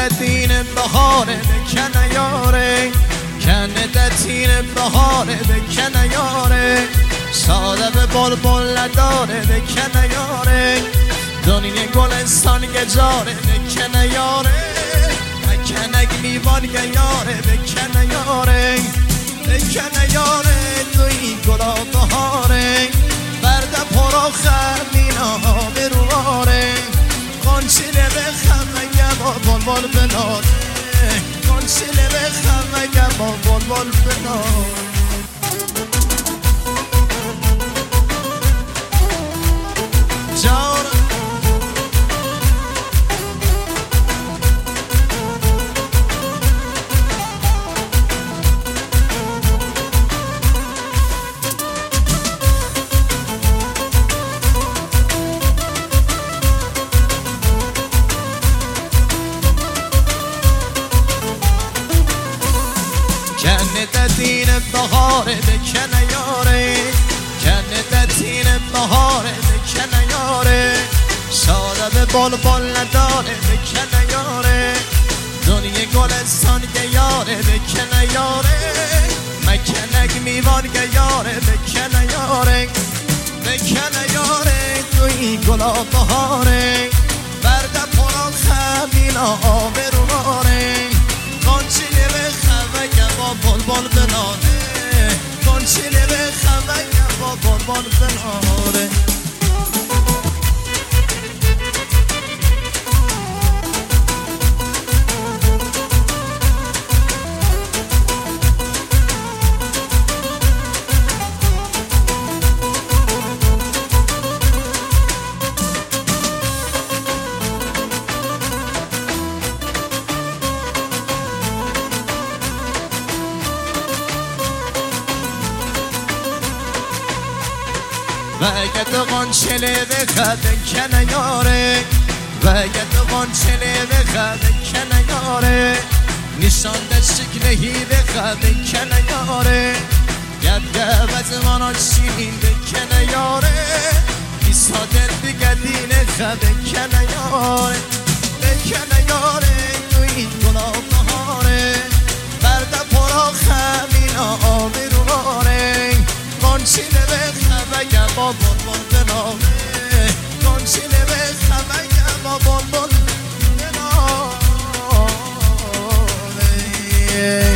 دین بهاره بکنه یاره کنه دین بهاره بکنه یاره ساده به بلبل نداره بکنه یاره دنیا گلستان گجاره بکنه یاره بکنه میوان یاره بکنه یاره بکنه یاره توی گلا بهاره برده پرا خمینا برواره قنچیله به خمگه با بلبل بناره قنچیله به خمگه با بلبل بناره کنه دین بهاره بکنه یاره کنه دین بهاره بکنه یاره ساده به بلبل نداره بکنه یاره دنیا گلستان یاره بکنه یاره مکنک میوان یاره بکنه یاره بکنه یاره توی گلا بهاره برده پرا خمینا برواره قنچیله به خمگه با بلبل بناره قنچیله به خمگه با بلبل بناره وگت قنچله بخد کنه یاره وگت قنچله بخد کنه یاره نیسان دستک نهی بخد کنه یاره گد از منان سین بکنه یاره نیسا دل بگدین خد کنه یاره بکنه یاره توی گلا بهاره برده پرا خمینا برواره قنچیله به خمگه با بلبل بناره قنچیله به خمگه با بلبل بناره